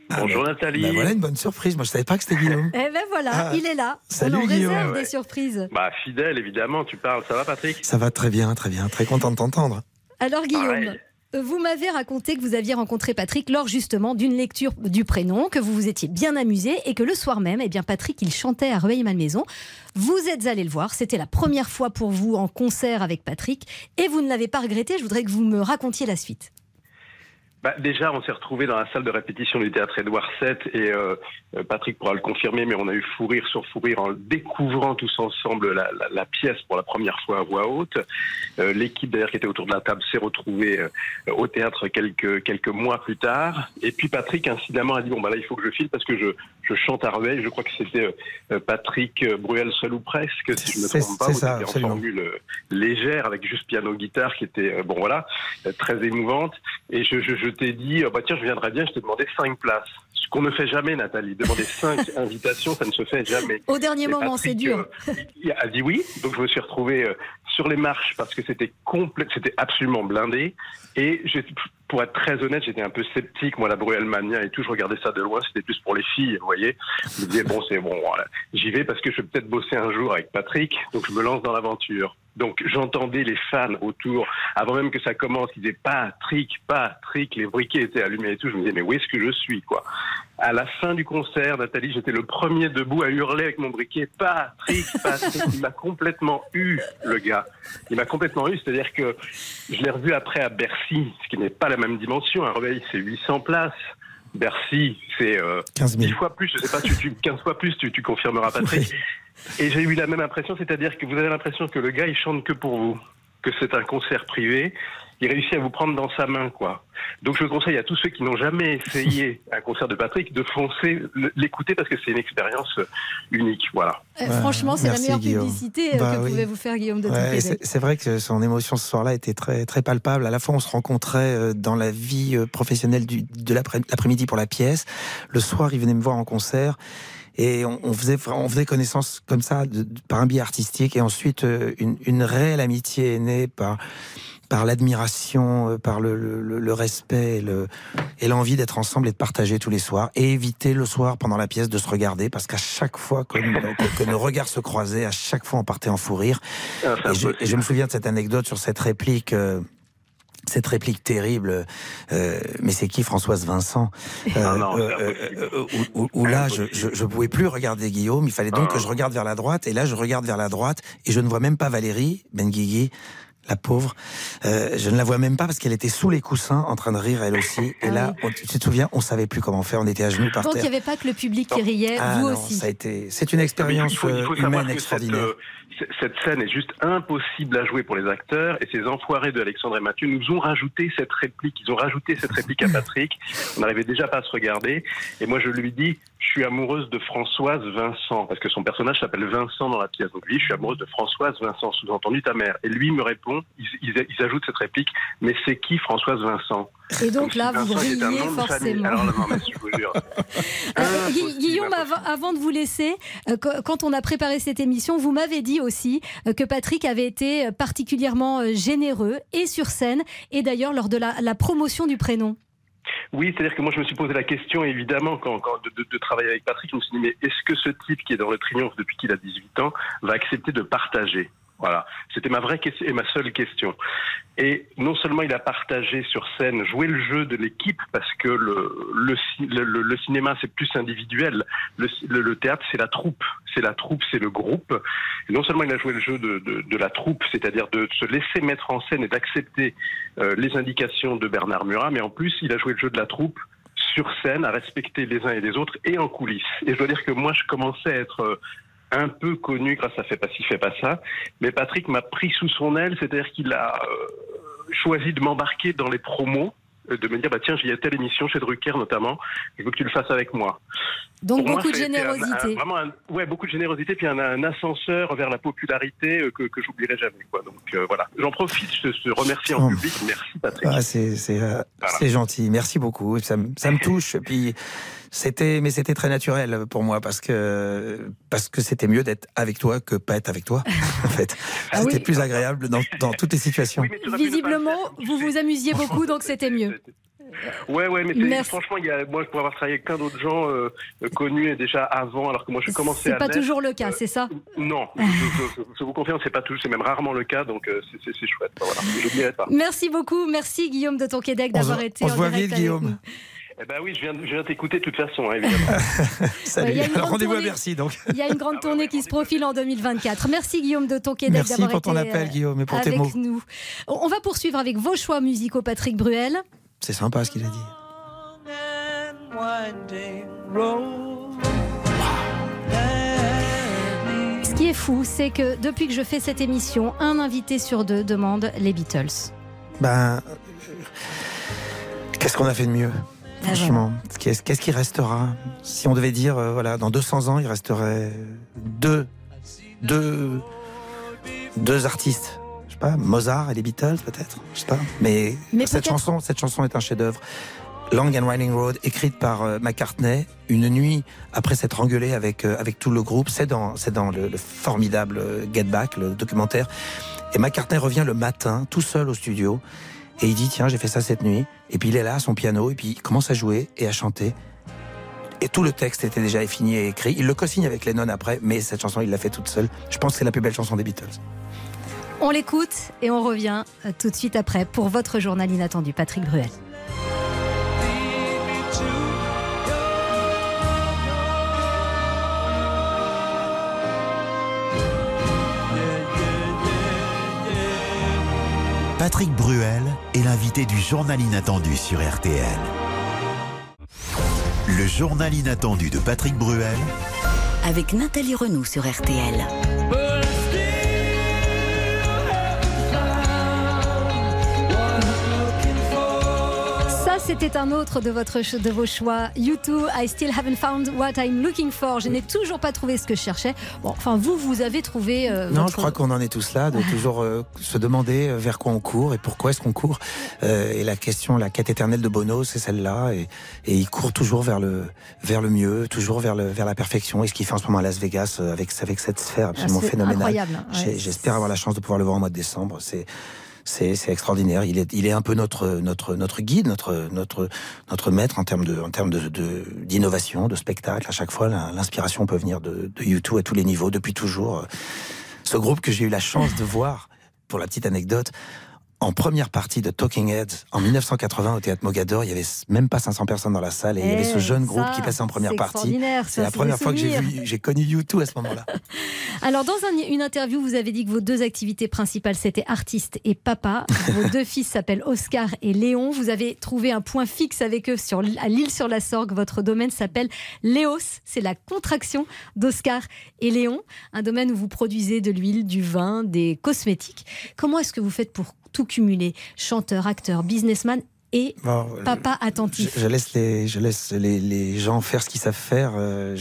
Bonjour Nathalie. Voilà une bonne surprise. Moi, je savais pas que c'était Guillaume. Eh ben voilà, il est là. Salut, on en Guillaume. réserve des surprises. Fidèle, évidemment, tu parles. Ça va, Patrick? Ça va très bien, très bien. Très content de t'entendre. Alors, Guillaume, vous m'avez raconté que vous aviez rencontré Patrick lors justement d'une lecture du prénom, que vous vous étiez bien amusé et que le soir même, Patrick, il chantait à Rueil-Malmaison. Vous êtes allé le voir. C'était la première fois pour vous en concert avec Patrick et vous ne l'avez pas regretté. Je voudrais que vous me racontiez la suite. Déjà, on s'est retrouvés dans la salle de répétition du théâtre Édouard VII et Patrick pourra le confirmer, mais on a eu fou rire sur fou rire en découvrant tous ensemble la pièce pour la première fois à voix haute. L'équipe d'ailleurs qui était autour de la table s'est retrouvée au théâtre quelques mois plus tard. Et puis Patrick incidemment a dit là il faut que je file parce que je chante à Rueil. Je crois que c'était Patrick Bruel seul ou presque, si je ne me trompe pas. C'est ça, en absolument. formule légère avec juste piano-guitare qui était très émouvante. Et je t'ai dit tiens je viendrai bien, je t'ai demandé 5 places. Ce qu'on ne fait jamais, Nathalie. Demander 5 invitations, ça ne se fait jamais. Au dernier moment, c'est dur. Il a dit oui, donc je me suis retrouvé sur les marches parce que c'était absolument blindé. Et pour être très honnête, j'étais un peu sceptique. Moi, la Bruelmania et tout, je regardais ça de loin. C'était plus pour les filles, vous voyez. Je me disais voilà, j'y vais parce que je vais peut-être bosser un jour avec Patrick, donc je me lance dans l'aventure. Donc j'entendais les fans autour, avant même que ça commence, ils disaient Patrick, les briquets étaient allumés et tout. Je me disais mais où est-ce que je suis quoi? À la fin du concert, Nathalie, j'étais le premier debout à hurler avec mon briquet Patrick. Il m'a complètement eu, le gars. Il m'a complètement eu, c'est-à-dire que je l'ai revu après à Bercy, ce qui n'est pas la même dimension. Un Rueil, c'est 800 places. Bercy, c'est 10 fois plus, je sais pas, 15 fois plus, tu confirmeras, Patrick. Et j'ai eu la même impression, c'est-à-dire que vous avez l'impression que le gars, il chante que pour vous, que c'est un concert privé, il réussit à vous prendre dans sa main, quoi. Donc je conseille à tous ceux qui n'ont jamais essayé un concert de Patrick de foncer l'écouter parce que c'est une expérience unique, voilà. Franchement, c'est la meilleure Guillaume. publicité que pouvez vous faire, Guillaume de Tonquédec. C'est vrai que son émotion ce soir-là était très, très palpable. À la fois, on se rencontrait dans la vie professionnelle de l'après-midi pour la pièce. Le soir, il venait me voir en concert. Et on faisait connaissance comme ça par un biais artistique. Et ensuite, une réelle amitié est née par l'admiration, par le respect et l'envie d'être ensemble et de partager tous les soirs. Et éviter le soir, pendant la pièce, de se regarder, parce qu'à chaque fois que nos regards se croisaient, à chaque fois on partait en fou rire. Et je me souviens de cette anecdote sur cette réplique... Cette réplique terrible, mais c'est qui Françoise Vincent où là, je pouvais plus regarder Guillaume, il fallait donc que je regarde vers la droite, et là je regarde vers la droite, et je ne vois même pas Valérie Benguigui, la pauvre, je ne la vois même pas parce qu'elle était sous les coussins en train de rire elle aussi, et là, tu te souviens, on savait plus comment faire, on était à genoux par terre. Donc il n'y avait pas que le public qui riait, vous aussi. C'est une expérience humaine extraordinaire. Cette scène est juste impossible à jouer pour les acteurs, et ces enfoirés de Alexandre et Mathieu nous ont rajouté cette réplique. Ils ont rajouté cette réplique à Patrick. On n'arrivait déjà pas à se regarder. Et moi, je lui dis, je suis amoureuse de Françoise Vincent, parce que son personnage s'appelle Vincent dans la pièce. Donc lui, je suis amoureuse de Françoise Vincent, sous-entendu ta mère. Et lui me répond, ils ajoutent cette réplique, mais c'est qui Françoise Vincent? Et donc là, vous brillez forcément. Alors là, non, mais je vous jure. Guillaume, avant de vous laisser, quand on a préparé cette émission, vous m'avez dit aussi que Patrick avait été particulièrement généreux, et sur scène, et d'ailleurs lors de la promotion du prénom. Oui, c'est-à-dire que moi je me suis posé la question, évidemment, quand de travailler avec Patrick, je me suis dit, mais est-ce que ce type qui est dans le triomphe depuis qu'il a 18 ans va accepter de partager? Voilà, c'était ma vraie question et ma seule question. Et non seulement il a partagé sur scène, joué le jeu de l'équipe, parce que le cinéma c'est plus individuel, le théâtre c'est la troupe, c'est le groupe. Et non seulement il a joué le jeu de la troupe, c'est-à-dire de se laisser mettre en scène et d'accepter les indications de Bernard Murat, mais en plus il a joué le jeu de la troupe sur scène, à respecter les uns et les autres, et en coulisses. Et je dois dire que moi je commençais à être... un peu connu grâce à Fais pas ci, fais pas ça. Mais Patrick m'a pris sous son aile, c'est-à-dire qu'il a choisi de m'embarquer dans les promos, de me dire, tiens, il y a telle émission chez Drucker notamment, je veux que tu le fasses avec moi. Donc beaucoup de générosité. Beaucoup de générosité, puis un ascenseur vers la popularité que j'oublierai jamais, quoi. Donc voilà, j'en profite, je te remercie en public, merci Patrick. C'est gentil, merci beaucoup, ça me touche, puis... C'était très naturel pour moi parce que c'était mieux d'être avec toi que pas être avec toi, en fait. C'était plus agréable dans toutes les situations. Visiblement, vous vous amusiez beaucoup, donc c'était mieux. Ouais, mais franchement, moi, je pourrais avoir travaillé avec plein d'autres gens connus et déjà avant, alors que moi, je suis commencé à. C'est pas toujours le cas, c'est ça? Non, je vous confirme, c'est même rarement le cas, donc c'est chouette. Voilà, je n'oublierai pas. Merci beaucoup, merci Guillaume de Tonquédec d'avoir été. On se voit vite, Guillaume. Eh ben oui, je viens t'écouter de toute façon, hein, évidemment. Salut. Rendez-vous à Bercy, donc. Il y a une grande tournée qui se profile en 2024. Merci Guillaume de Tonquédec d'avoir été. Merci pour ton appel, Guillaume, et pour tes mots. Avec nous. On va poursuivre avec vos choix musicaux, Patrick Bruel. C'est sympa ce qu'il a dit. Ce qui est fou, c'est que depuis que je fais cette émission, un invité sur deux demande les Beatles. Qu'est-ce qu'on a fait de mieux? Franchement, qu'est-ce qui restera? Si on devait dire, dans 200 ans, il resterait deux artistes. Je sais pas, Mozart et les Beatles, peut-être. Je sais pas. Mais cette chanson est un chef-d'œuvre. Long and Winding Road, écrite par McCartney, une nuit après s'être engueulé avec tout le groupe. C'est dans le formidable Get Back, le documentaire. Et McCartney revient le matin, tout seul au studio. Et il dit, tiens, j'ai fait ça cette nuit. Et puis il est là à son piano, et puis il commence à jouer et à chanter. Et tout le texte était déjà fini et écrit. Il le co-signe avec Lennon après, mais cette chanson, il l'a fait toute seule. Je pense que c'est la plus belle chanson des Beatles. On l'écoute et on revient tout de suite après pour votre journal inattendu. Patrick Bruel. Patrick Bruel est l'invité du journal inattendu sur RTL. Le journal inattendu de Patrick Bruel avec Nathalie Renaud sur RTL. C'était un autre de vos choix. U2, I still haven't found what I'm looking for. Je n'ai toujours pas trouvé ce que je cherchais. Bon, enfin, vous avez trouvé. Non, je crois qu'on en est tous là, de toujours se demander vers quoi on court et pourquoi est-ce qu'on court. Et la quête éternelle de Bono, c'est celle-là. Et il court toujours vers le mieux, toujours vers la perfection. Et ce qu'il fait en ce moment à Las Vegas avec cette sphère absolument phénoménale. Incroyable. Ouais, j'espère avoir la chance de pouvoir le voir au mois de décembre. C'est extraordinaire. Il est un peu notre guide, notre maître en termes d'innovation, de spectacle. À chaque fois, l'inspiration peut venir de U2 à tous les niveaux, depuis toujours. Ce groupe que j'ai eu la chance de voir, pour la petite anecdote, en première partie de Talking Heads en 1980 au Théâtre Mogador, il y avait même pas 500 personnes dans la salle et il y avait ce jeune groupe qui passait en première partie. C'est la première fois que j'ai connu U2 à ce moment-là. Alors dans une interview, vous avez dit que vos deux activités principales c'était artiste et papa. Vos deux fils s'appellent Oscar et Léon. Vous avez trouvé un point fixe avec eux à l'Île-sur-la-Sorgue. Votre domaine s'appelle Léos. C'est la contraction d'Oscar et Léon. Un domaine où vous produisez de l'huile, du vin, des cosmétiques. Comment est-ce que vous faites pour tout cumuler, chanteur, acteur, businessman et papa attentif? Je laisse les gens faire ce qu'ils savent faire.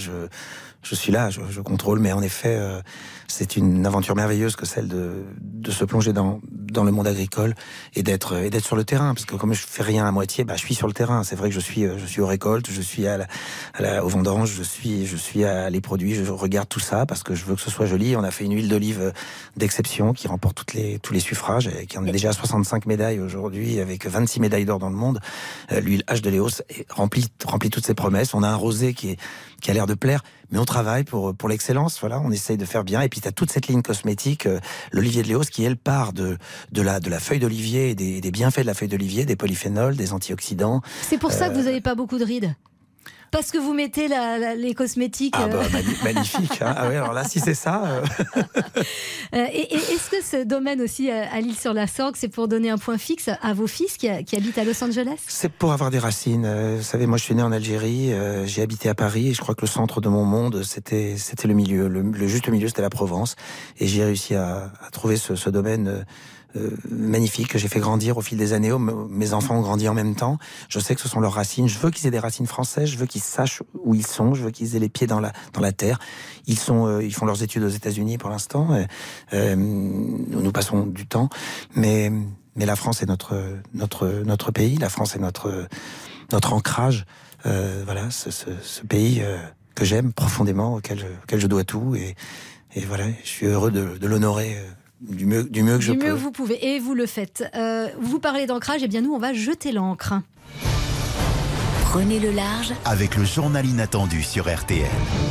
Je suis là, je contrôle, mais en effet, c'est une aventure merveilleuse que celle de se plonger dans le monde agricole et d'être sur le terrain, parce que comme je fais rien à moitié, je suis sur le terrain. C'est vrai que je suis aux récoltes, je suis aux vendanges, je suis à les produits, je regarde tout ça parce que je veux que ce soit joli. On a fait une huile d'olive d'exception qui remporte tous les suffrages et qui en est déjà à 65 médailles aujourd'hui, avec 26 médailles d'or dans le monde. L'huile H de Léos remplit toutes ses promesses. On a un rosé qui a l'air de plaire, mais on travaille pour l'excellence. Voilà, on essaye de faire bien. Et puis tu as toute cette ligne cosmétique, l'olivier de Léos, qui elle part de la feuille d'olivier et des bienfaits de la feuille d'olivier, des polyphénols, des antioxydants. C'est pour ça que vous n'avez pas beaucoup de rides. Parce que vous mettez les cosmétiques. Magnifique. Hein. Ah oui, alors là, si c'est ça. Et est-ce que ce domaine aussi à l'Île-sur-la-Sorgue, c'est pour donner un point fixe à vos fils qui habitent à Los Angeles? C'est pour avoir des racines. Vous savez, moi, je suis né en Algérie, j'ai habité à Paris, et je crois que le centre de mon monde, c'était le milieu. Le juste milieu, c'était la Provence. Et j'ai réussi à trouver ce domaine magnifique que j'ai fait grandir au fil des années. Mes enfants ont grandi en même temps. Je sais que ce sont leurs racines. Je veux qu'ils aient des racines françaises. Je veux qu'ils sachent où ils sont. Je veux qu'ils aient les pieds dans la terre. Ils font leurs études aux États-Unis pour l'instant. Nous passons du temps, mais la France est notre pays. La France est notre ancrage. Voilà, ce pays que j'aime profondément, auquel je dois tout. Et voilà, je suis heureux de l'honorer. Du mieux que je peux. Du mieux que vous pouvez, et vous le faites. Vous parlez d'ancrage, et bien nous, on va jeter l'ancre. Prenez le large avec le journal inattendu sur RTL.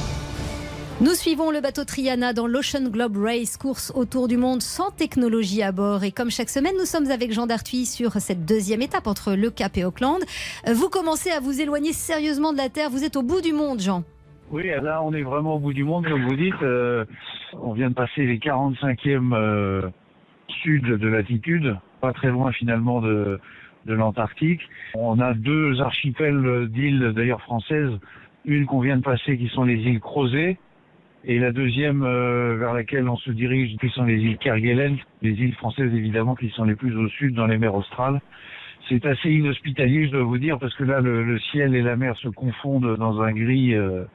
Nous suivons le bateau Triana dans l'Ocean Globe Race, course autour du monde sans technologie à bord. Et comme chaque semaine, nous sommes avec Jean d'Arthuis sur cette deuxième étape entre Le Cap et Auckland. Vous commencez à vous éloigner sérieusement de la Terre. Vous êtes au bout du monde, Jean. Oui, là, on est vraiment au bout du monde, comme vous dites. On vient de passer les 45e sud de latitude, pas très loin finalement de l'Antarctique. On a 2 archipels d'îles, d'ailleurs françaises. Une qu'on vient de passer, qui sont les îles Crozet. Et la deuxième vers laquelle on se dirige, qui sont les îles Kerguelen, les îles françaises évidemment qui sont les plus au sud dans les mers australes. C'est assez inhospitalier, je dois vous dire, parce que là le ciel et la mer se confondent dans un gris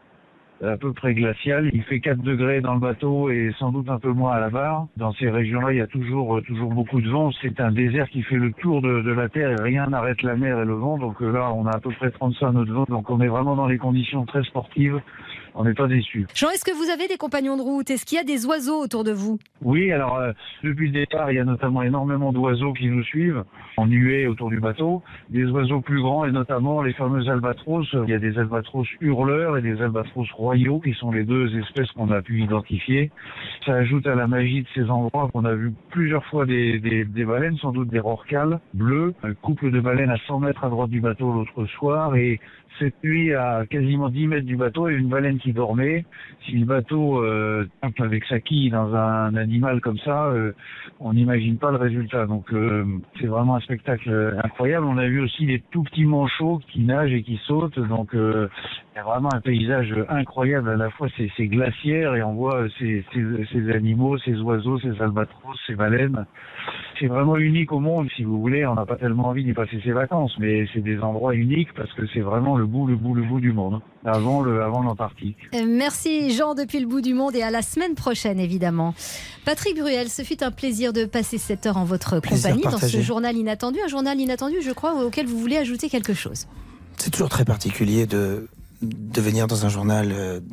à peu près glacial. Il fait 4 degrés dans le bateau et sans doute un peu moins à la barre. Dans ces régions-là, il y a toujours beaucoup de vent. C'est un désert qui fait le tour de la Terre et rien n'arrête la mer et le vent. Donc là, on a à peu près 35 nœuds de vent. Donc on est vraiment dans les conditions très sportives. On n'est pas déçus. Jean, est-ce que vous avez des compagnons de route? Est-ce qu'il y a des oiseaux autour de vous? Oui, alors depuis le départ, il y a notamment énormément d'oiseaux qui nous suivent en nuée autour du bateau. Des oiseaux plus grands et notamment les fameux albatros. Il y a des albatros hurleurs et des albatros royaux qui sont les 2 espèces qu'on a pu identifier. Ça ajoute à la magie de ces endroits qu'on a vu plusieurs fois des baleines, sans doute des rorquals bleus. Un couple de baleines à 100 mètres à droite du bateau l'autre soir et cette nuit, à quasiment 10 mètres du bateau, il y a une baleine qui dormait. Si le bateau tape avec sa quille dans un animal comme ça, on n'imagine pas le résultat. Donc c'est vraiment un spectacle incroyable. On a vu aussi des tout petits manchots qui nagent et qui sautent. Donc il y a vraiment un paysage incroyable. À la fois c'est glaciaire et on voit ces animaux, ces oiseaux, ces albatros, ces baleines. C'est vraiment unique au monde, si vous voulez. On n'a pas tellement envie d'y passer ses vacances, mais c'est des endroits uniques parce que c'est vraiment le bout du monde, avant l'Antarctique. Merci Jean depuis le bout du monde et à la semaine prochaine évidemment. Patrick Bruel, ce fut un plaisir de passer cette heure en votre compagnie dans ce journal inattendu. Un journal inattendu, je crois, auquel vous voulez ajouter quelque chose. C'est toujours très particulier de venir dans un journal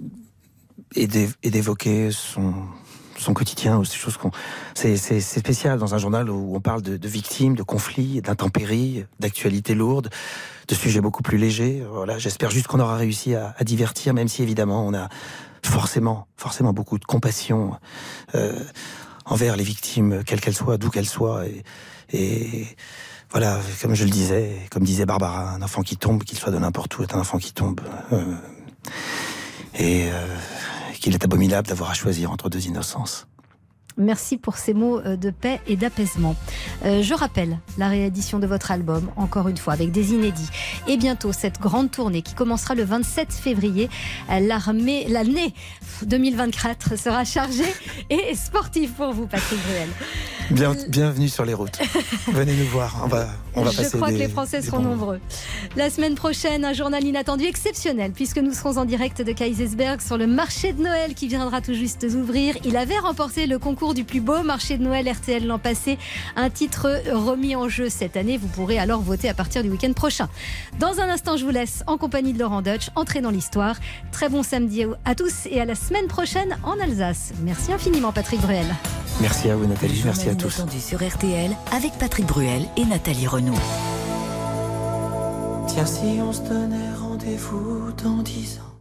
et d'évoquer son quotidien ou ces choses c'est spécial dans un journal où on parle de victimes, de conflits, d'intempéries, d'actualités lourdes, de sujets beaucoup plus légers. Voilà, j'espère juste qu'on aura réussi à divertir, même si évidemment on a forcément beaucoup de compassion envers les victimes, quelles qu'elles soient, d'où qu'elles soient. Et voilà, comme je le disais, comme disait Barbara, un enfant qui tombe, qu'il soit de n'importe où, est un enfant qui tombe. Qu'il est abominable d'avoir à choisir entre 2 innocences. Merci pour ces mots de paix et d'apaisement. Je rappelle la réédition de votre album, encore une fois, avec des inédits. Et bientôt, cette grande tournée qui commencera le 27 février. L'année 2024 sera chargée et sportive pour vous, Patrick Bruel. Bienvenue sur les routes. Venez nous voir. On va passer. Je crois que les Français seront nombreux. La semaine prochaine, un journal inattendu exceptionnel, puisque nous serons en direct de Kaysersberg sur le marché de Noël qui viendra tout juste d'ouvrir. Il avait remporté le concours du plus beau marché de Noël RTL l'an passé. Un titre remis en jeu cette année. Vous pourrez alors voter à partir du week-end prochain. Dans un instant, je vous laisse en compagnie de Laurent Deutsch entrer dans l'histoire. Très bon samedi à tous et à la semaine prochaine en Alsace. Merci infiniment, Patrick Bruel. Merci à vous, Nathalie. Merci à tous. Inattendu sur RTL avec Patrick Bruel et Nathalie Renaud. Tiens, si on se donnait rendez-vous dans 10 ans.